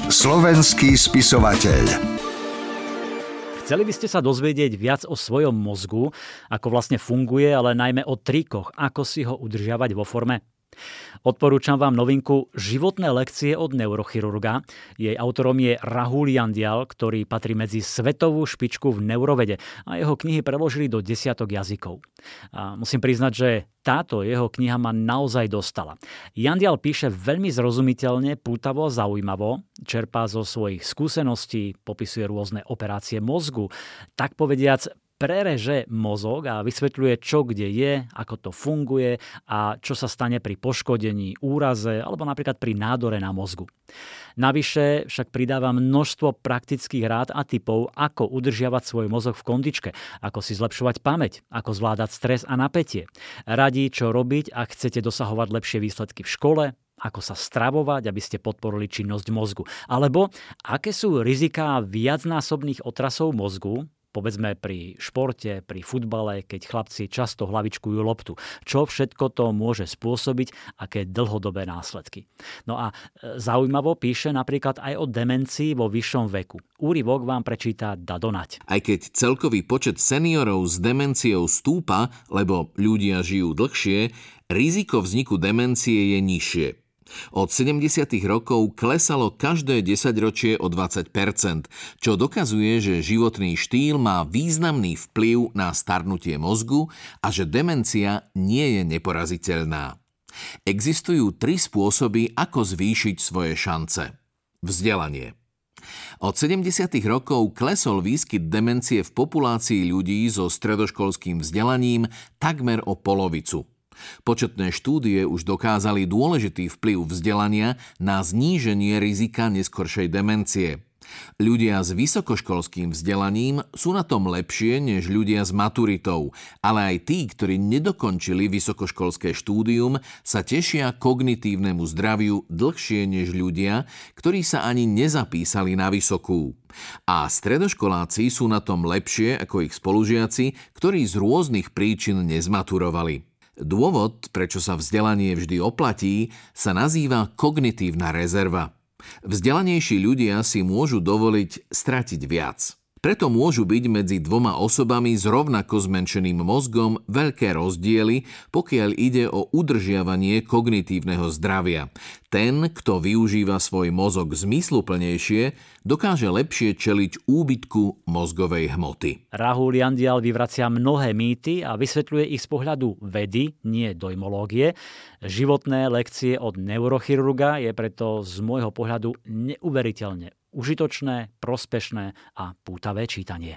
Slovenský spisovateľ. Chceli by ste sa dozvedieť viac o svojom mozgu, ako vlastne funguje, ale najmä o trikoch, ako si ho udržiavať vo forme? Odporúčam vám novinku Životné lekcie od neurochirurga. Jej autorom je Rahul Jandial, ktorý patrí medzi svetovú špičku v neurovede a jeho knihy preložili do 10 jazykov. A musím priznať, že táto jeho kniha ma naozaj dostala. Jandial píše veľmi zrozumiteľne, pútavo, zaujímavo, čerpá zo svojich skúseností, popisuje rôzne operácie mozgu, tak povediac prereže mozog a vysvetľuje, čo kde je, ako to funguje a čo sa stane pri poškodení, úraze alebo napríklad pri nádore na mozgu. Navyše však pridáva množstvo praktických rád a tipov, ako udržiavať svoj mozog v kondičke, ako si zlepšovať pamäť, ako zvládať stres a napätie. Radí, čo robiť, ak chcete dosahovať lepšie výsledky v škole, ako sa stravovať, aby ste podporili činnosť mozgu. Alebo aké sú riziká viacnásobných otrasov mozgu, povedzme pri športe, pri futbale, keď chlapci často hlavičkujú loptu. Čo všetko to môže spôsobiť, aké dlhodobé následky. No a zaujímavo píše napríklad aj o demencii vo vyššom veku. Úryvok vám prečíta Dado Nať. Aj keď celkový počet seniorov s demenciou stúpa, lebo ľudia žijú dlhšie, riziko vzniku demencie je nižšie. Od 70. rokov klesalo každé 10-ročie o 20%, čo dokazuje, že životný štýl má významný vplyv na starnutie mozgu a že demencia nie je neporaziteľná. Existujú 3 spôsoby, ako zvýšiť svoje šance. Vzdelanie. Od 70. rokov klesol výskyt demencie v populácii ľudí so stredoškolským vzdelaním takmer o polovicu. Početné štúdie už dokázali dôležitý vplyv vzdelania na zníženie rizika neskoršej demencie. Ľudia s vysokoškolským vzdelaním sú na tom lepšie než ľudia s maturitou, ale aj tí, ktorí nedokončili vysokoškolské štúdium, sa tešia kognitívnemu zdraviu dlhšie než ľudia, ktorí sa ani nezapísali na vysokú. A stredoškoláci sú na tom lepšie ako ich spolužiaci, ktorí z rôznych príčin nezmaturovali. Dôvod, prečo sa vzdelanie vždy oplatí, sa nazýva kognitívna rezerva. Vzdelanejší ľudia si môžu dovoliť stratiť viac. Preto môžu byť medzi dvoma osobami s rovnako zmenšeným mozgom veľké rozdiely, pokiaľ ide o udržiavanie kognitívneho zdravia. Ten, kto využíva svoj mozog zmysluplnejšie, dokáže lepšie čeliť úbytku mozgovej hmoty. Rahul Jandial vyvracia mnohé mýty a vysvetľuje ich z pohľadu vedy, nie dojmológie. Životné lekcie od neurochirurga je preto z môjho pohľadu neuveriteľne užitočné, prospešné a pútavé čítanie.